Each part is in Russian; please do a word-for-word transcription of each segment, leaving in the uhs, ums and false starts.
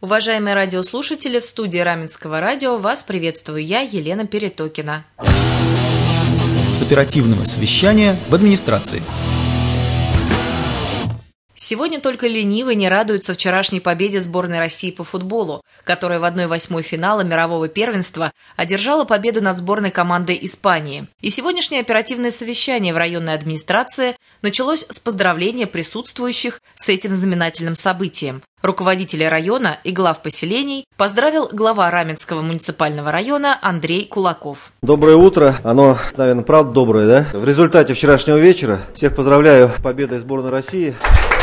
Уважаемые радиослушатели, в студии Раменского радио вас приветствую я, Елена Перетокина. С оперативного совещания в администрации. Сегодня только ленивый не радуется вчерашней победе сборной России по футболу, которая в одной восьмой финала мирового первенства одержала победу над сборной командой Испании. И сегодняшнее оперативное совещание в районной администрации началось с поздравления присутствующих с этим знаменательным событием. Руководителей района и глав поселений поздравил глава Раменского муниципального района Андрей Кулаков. Доброе утро. Оно, наверное, правда доброе, да? В результате вчерашнего вечера всех поздравляю с победой сборной России.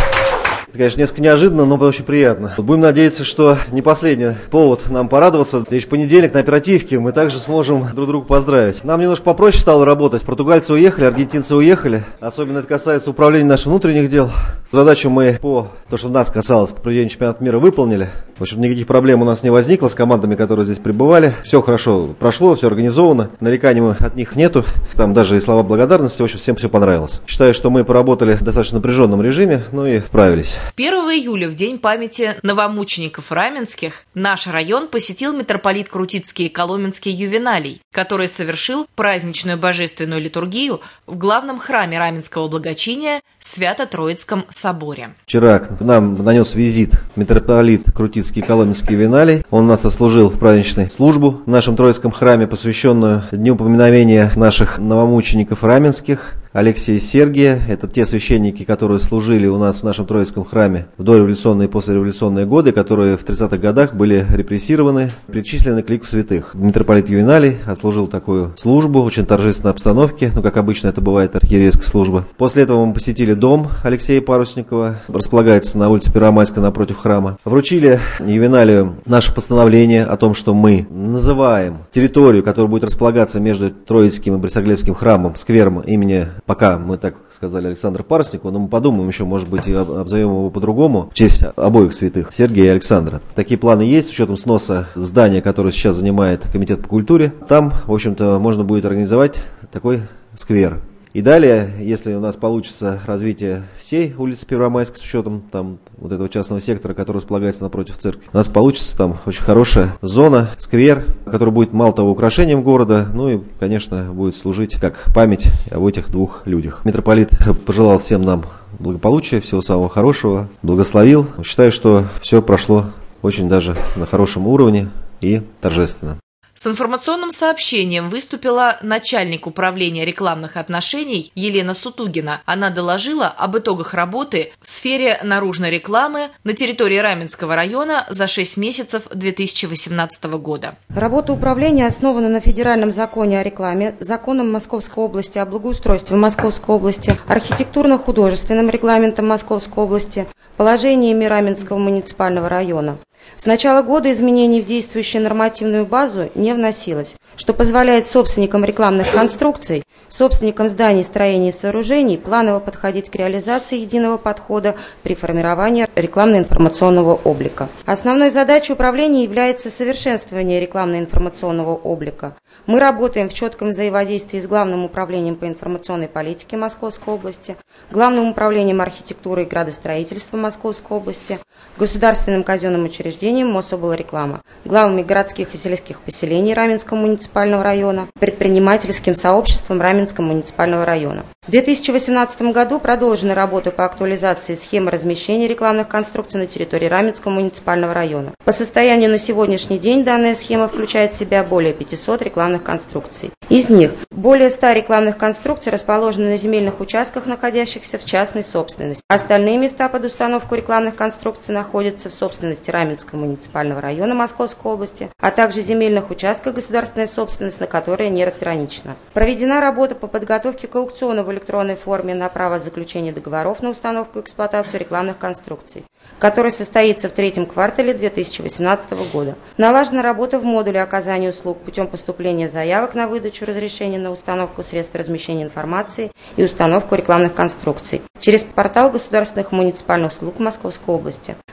Это, конечно, несколько неожиданно, но очень приятно. Будем надеяться, что не последний повод нам порадоваться. Здесь понедельник на оперативке мы также сможем друг друга поздравить. Нам немножко попроще стало работать. Португальцы уехали, аргентинцы уехали. Особенно это касается управления наших внутренних дел. Задачу мы по, то, что нас касалось, по проведению чемпионата мира выполнили. В общем, никаких проблем у нас не возникло с командами, которые здесь пребывали. Все хорошо прошло, все организовано. Нареканий от них нету. Там даже и слова благодарности. В общем, всем все понравилось. Считаю, что мы поработали в достаточно напряженном режиме, ну и справились. первого июля, в день памяти новомучеников раменских, наш район посетил митрополит Крутицкий и Коломенский Ювеналий, который совершил праздничную божественную литургию в главном храме Раменского благочиния Свято-Троицком соборе. Вчера к нам нанес визит митрополит Крутицкий и Коломенский Ювеналий. Он у нас сослужил праздничную службу в нашем Троицком храме, посвященную Дню поминовения наших новомучеников раменских. Алексея и Сергия, это те священники, которые служили у нас в нашем Троицком храме в дореволюционные и послереволюционные годы, которые в тридцатых годах были репрессированы, причислены к лику святых. Митрополит Ювеналий отслужил такую службу, очень торжественной обстановке, ну, как обычно это бывает, архиерейская служба. После этого мы посетили дом Алексея Парусникова, располагается на улице Первомайской напротив храма. Вручили Ювеналию наше постановление о том, что мы называем территорию, которая будет располагаться между Троицким и Борисоглебским храмом, сквером имени, пока мы так сказали, Александра Парусникова, но мы подумаем еще, может быть, и обзовем его по-другому, в честь обоих святых, Сергия и Александра. Такие планы есть, с учетом сноса здания, которое сейчас занимает Комитет по культуре. Там, в общем-то, можно будет организовать такой сквер. И далее, если у нас получится развитие всей улицы Первомайской с учетом там вот этого частного сектора, который располагается напротив церкви, у нас получится там очень хорошая зона, сквер, который будет мало того украшением города, ну и, конечно, будет служить как память об этих двух людях. Митрополит пожелал всем нам благополучия, всего самого хорошего, благословил. Считаю, что все прошло очень даже на хорошем уровне и торжественно. С информационным сообщением выступила начальник управления рекламных отношений Елена Сутугина. Она доложила об итогах работы в сфере наружной рекламы на территории Раменского района за шесть месяцев две тысячи восемнадцатого года. Работа управления основана на федеральном законе о рекламе, законом Московской области о благоустройстве Московской области, архитектурно-художественным регламентом Московской области, положениями Раменского муниципального района. С начала года изменений в действующую нормативную базу не вносилось, что позволяет собственникам рекламных конструкций, собственникам зданий, строений и сооружений планово подходить к реализации единого подхода при формировании рекламно-информационного облика. Основной задачей управления является совершенствование рекламно-информационного облика. Мы работаем в четком взаимодействии с Главным управлением по информационной политике Московской области, Главным управлением архитектуры и градостроительства Московской области, Государственным казенным учреждением Мособлреклама, главами городских и сельских поселений Раменского муниципального района, предпринимательским сообществом Раменского муниципального района. В две тысячи восемнадцатом году продолжена работа по актуализации схемы размещения рекламных конструкций на территории Раменского муниципального района. По состоянию на сегодняшний день данная схема включает в себя более пятисот рекламных конструкций. Из них более ста рекламных конструкций расположены на земельных участках, находящихся в частной собственности. Остальные места под установку рекламных конструкций находятся в собственности Раменского муниципального района Московской области, а также земельных участках государственная собственность, на которые не разграничена. Проведена работа по подготовке к аукциону в электронной форме на право заключения договоров на установку и эксплуатацию рекламных конструкций, который состоится в третьем квартале две тысячи восемнадцатого года. Налажена работа в модуле оказания услуг путем поступления заявок на выдачу разрешения на установку средств размещения информации и установку рекламных конструкций через портал государственных муниципальных услуг Московской области.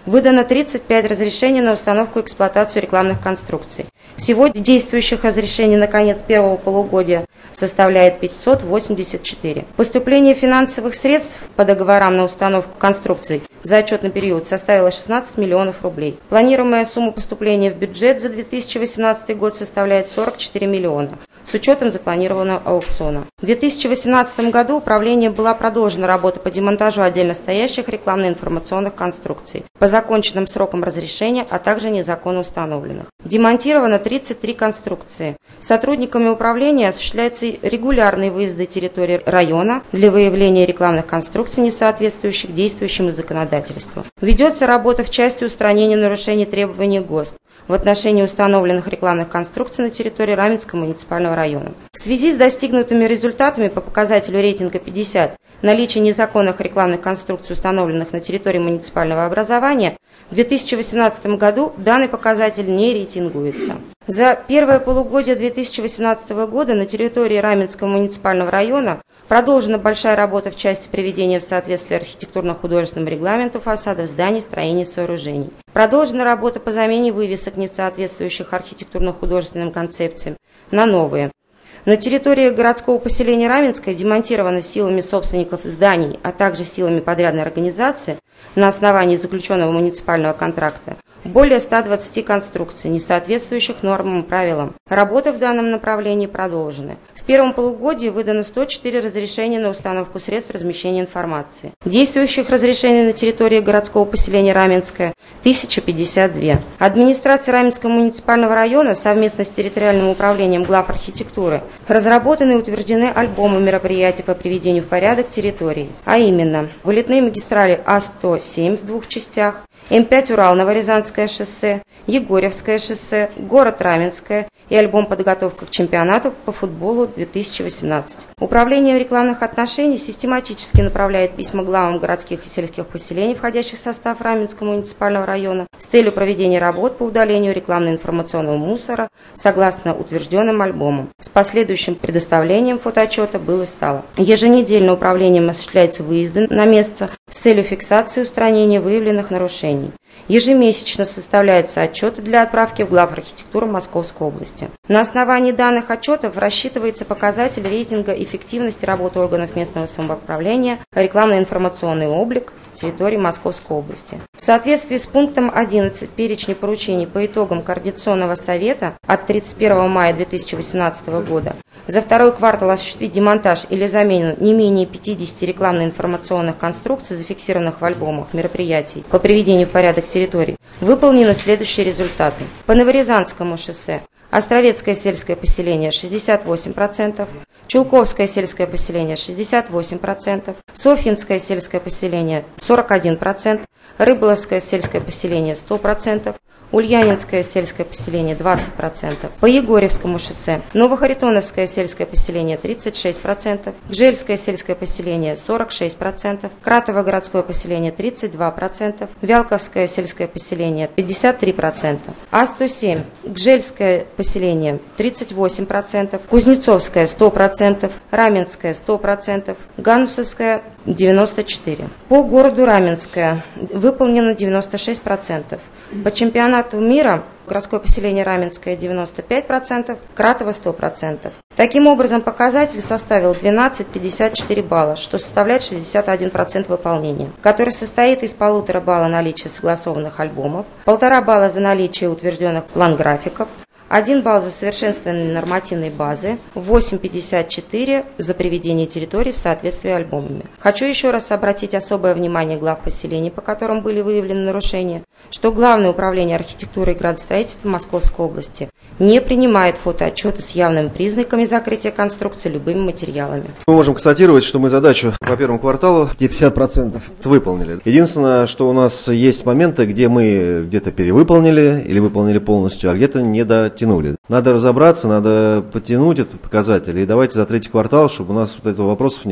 Выдано тридцать пять разрешений на установку и эксплуатацию рекламных конструкций. Всего действующих разрешений на конец первого полугодия составляет пятьсот восемьдесят четыре. Поступление финансовых средств по договорам на установку конструкций за отчетный период составило шестнадцать миллионов рублей. Планируемая сумма поступления в бюджет за две тысячи восемнадцатый год составляет сорок четыре миллиона, с учетом запланированного аукциона. В две тысячи восемнадцатом году управлением была продолжена работа по демонтажу отдельно стоящих рекламно-информационных конструкций по законченным срокам разрешения, а также незаконно установленных. Демонтировано тридцать три конструкции. Сотрудниками управления осуществляются регулярные выезды территории района для выявления рекламных конструкций, не соответствующих действующему законодательству. Ведется работа в части устранения нарушений требований ГОСТ в отношении установленных рекламных конструкций на территории Раменского муниципального района. В связи с достигнутыми результатами по показателю рейтинга пятьдесят, наличие незаконных рекламных конструкций, установленных на территории муниципального образования, в две тысячи восемнадцатом году данный показатель не рейтингуется. За первое полугодие две тысячи восемнадцатого года на территории Раменского муниципального района продолжена большая работа в части приведения в соответствие архитектурно-художественному регламенту фасадов зданий, строений и сооружений. Продолжена работа по замене вывесок, не соответствующих архитектурно-художественным концепциям, на новые. На территории городского поселения Раменское демонтировано силами собственников зданий, а также силами подрядной организации на основании заключенного муниципального контракта более ста двадцати конструкций, не соответствующих нормам и правилам. Работы в данном направлении продолжены. В первом полугодии выдано сто четыре разрешения на установку средств размещения информации. Действующих разрешений на территории городского поселения Раменское тысяча пятьдесят два. Администрация Раменского муниципального района совместно с территориальным управлением глав архитектуры разработаны и утверждены альбомы мероприятий по приведению в порядок территории, а именно вылетные магистрали А сто семь в двух частях, М пять Урал-Новорязанское шоссе, Егорьевское шоссе, город Раменское и альбом «Подготовка к чемпионату по футболу две тысячи восемнадцать. Управление рекламных отношений систематически направляет письма главам городских и сельских поселений, входящих в состав Раменского муниципального района, с целью проведения работ по удалению рекламно-информационного мусора согласно утвержденным альбомам. С последующим предоставлением фотоотчета было и стало. Еженедельно управлением осуществляются выезды на место с целью фиксации и устранения выявленных нарушений. Ежемесячно составляются отчеты для отправки в глав архитектуры Московской области. На основании данных отчетов рассчитывается показатель рейтинга эффективности работы органов местного самоуправления, рекламно-информационный облик территории Московской области. В соответствии с пунктом одиннадцать перечня поручений по итогам Координационного совета от тридцать первого мая две тысячи восемнадцатого года за второй квартал осуществить демонтаж или замену не менее пятидесяти рекламно-информационных конструкций, зафиксированных в альбомах мероприятий по приведению в порядок территорий, выполнены следующие результаты. По Новорязанскому шоссе Островецкое сельское поселение шестьдесят восемь процентов, Чулковское сельское поселение шестьдесят восемь процентов, Софьинское сельское поселение сорок один процент, Рыболовское сельское поселение сто процентов, Ульянинское сельское поселение двадцать процентов. По Егорьевскому шоссе Новохаритоновское сельское поселение тридцать шесть процентов, Гжельское сельское поселение сорок шесть процентов, Кратово городское поселение тридцать два процента, Вялковское сельское поселение пятьдесят три процента, А сто семь Гжельское поселение тридцать восемь процентов, Кузнецовское сто процентов, Раменское сто процентов, Ганусовское девяносто четыре процента. По городу Раменское выполнено девяносто шесть процентов. По чемпионату мира городское поселение Раменское девяносто пять процентов, Кратово сто процентов. Таким образом, показатель составил двенадцать целых пятьдесят четыре балла, что составляет шестьдесят один процент выполнения, который состоит из полутора балла наличия согласованных альбомов, полтора балла за наличие утвержденных план-графиков, один балл за совершенствование нормативной базы, восемь целых пятьдесят четыре за приведение территорий в соответствии альбомами. Хочу еще раз обратить особое внимание глав поселений, по которым были выявлены нарушения, что Главное управление архитектуры и градостроительства Московской области не принимает фотоотчеты с явными признаками закрытия конструкции любыми материалами. Мы можем констатировать, что мы задачу по первому кварталу пятьдесят процентов выполнили. Единственное, что у нас есть моменты, где мы где-то перевыполнили или выполнили полностью, а где-то не дотянули. Надо разобраться, надо подтянуть этот показатель, и давайте за третий квартал, чтобы у нас вот этого вопросов не было.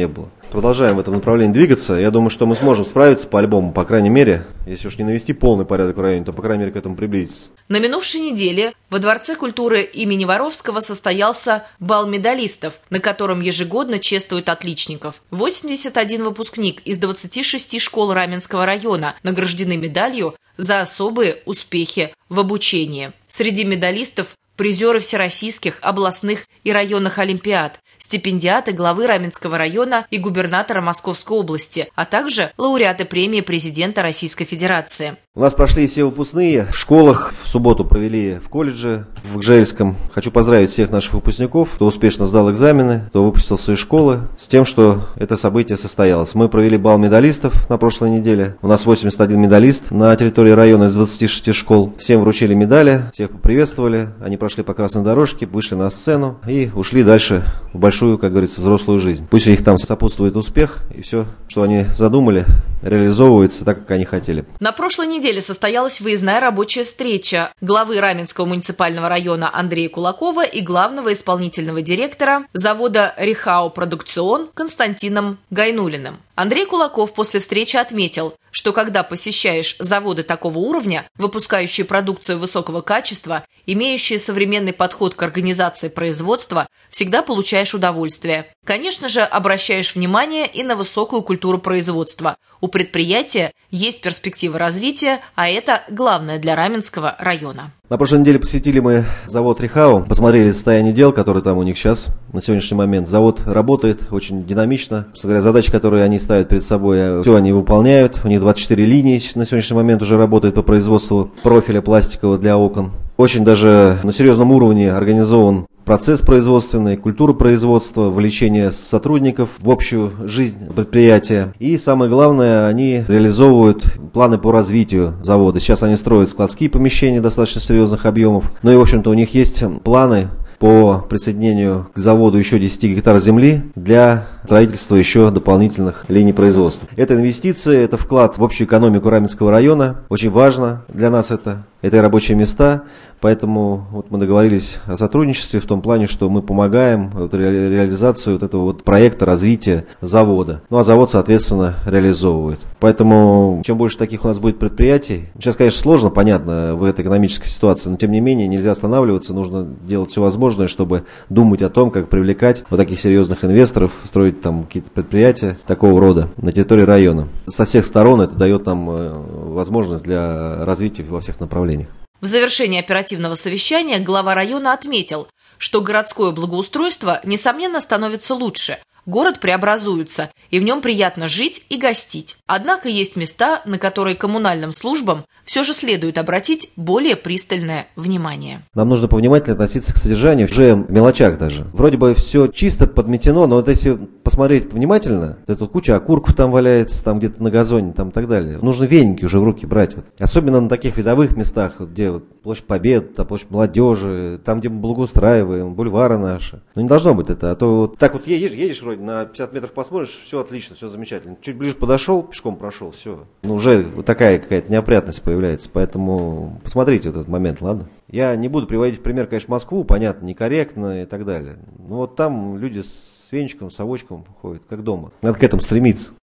Продолжаем в этом направлении двигаться. Я думаю, что мы сможем справиться по альбому, по крайней мере, если уж не навести полный порядок в районе, то, по крайней мере, к этому приблизиться. На минувшей неделе во Дворце культуры имени Воровского состоялся бал медалистов, на котором ежегодно чествуют отличников. восемьдесят один выпускник из двадцати шести школ Раменского района награждены медалью за особые успехи в обучении. Среди медалистов призеры всероссийских, областных и районных олимпиад, стипендиаты главы Раменского района и губернатора Московской области, а также лауреаты премии президента Российской Федерации. У нас прошли все выпускные в школах, в субботу провели в колледже в Гжельском. Хочу поздравить всех наших выпускников, кто успешно сдал экзамены, кто выпустился из школы, с тем, что это событие состоялось. Мы провели бал медалистов на прошлой неделе. У нас восемьдесят один медалист на территории района из двадцати шести школ. Всем вручили медали, всех поприветствовали, они прошли по красной дорожке, вышли на сцену и ушли дальше в большую, как говорится, взрослую жизнь. Пусть у них там сопутствует успех, и все, что они задумали, реализовывается так, как они хотели. На прошлой неделе состоялась выездная рабочая встреча главы Раменского муниципального района Андрея Кулакова и главного исполнительного директора завода «Рихау Продукцион» Константином Гайнулиным. Андрей Кулаков после встречи отметил, что когда посещаешь заводы такого уровня, выпускающие продукцию высокого качества, имеющие современный подход к организации производства, всегда получаешь удовольствие. Конечно же, обращаешь внимание и на высокую культуру производства. У предприятия есть перспективы развития, а это главное для Раменского района. На прошлой неделе посетили мы завод «Рихау», посмотрели состояние дел, которые там у них сейчас на сегодняшний момент. Завод работает очень динамично. Говоря, задачи, которые они ставят перед собой, все они выполняют. У них двадцать четыре линии на сегодняшний момент уже работает по производству профиля пластикового для окон. Очень даже на серьезном уровне организован процесс производственный, культура производства, вовлечение сотрудников в общую жизнь предприятия. И самое главное, они реализовывают планы по развитию завода. Сейчас они строят складские помещения достаточно серьезных объемов. Ну и, в общем-то, у них есть планы по присоединению к заводу еще десяти гектар земли для строительства еще дополнительных линий производства. Это инвестиции, это вклад в общую экономику Раменского района. Очень важно для нас это. Это и рабочие места. Поэтому вот мы договорились о сотрудничестве в том плане, что мы помогаем вот ре- реализацию вот этого вот проекта развития завода. Ну а завод, соответственно, реализовывает. Поэтому чем больше таких у нас будет предприятий, сейчас, конечно, сложно, понятно, в этой экономической ситуации, но тем не менее нельзя останавливаться, нужно делать все возможное, чтобы думать о том, как привлекать вот таких серьезных инвесторов, строить там какие-то предприятия такого рода на территории района. Со всех сторон это дает нам возможность для развития во всех направлениях. В завершении оперативного совещания глава района отметил, что городское благоустройство, несомненно, становится лучше. Город преобразуется, и в нем приятно жить и гостить. Однако есть места, на которые коммунальным службам все же следует обратить более пристальное внимание. Нам нужно повнимательнее относиться к содержанию, уже в мелочах даже. Вроде бы все чисто подметено, но вот если посмотреть внимательно, то тут куча окурков там валяется, там где-то на газоне, там и так далее. Нужно веники уже в руки брать. Вот. Особенно на таких видовых местах, вот, где вот площадь Победы, там площадь Молодежи, там, где мы благоустраиваем, бульвары наши. Ну не должно быть это, а то вот так вот едешь, едешь вроде на пятьдесят метров посмотришь, все отлично, все замечательно. Чуть ближе подошел, пешком прошел, все. Ну уже вот такая какая-то неопрятность появляется, поэтому посмотрите вот этот момент, ладно? Я не буду приводить в пример, конечно, Москву, понятно, некорректно и так далее. Но вот там люди с венчиком, совочком ходят, как дома. Надо к этому стремиться.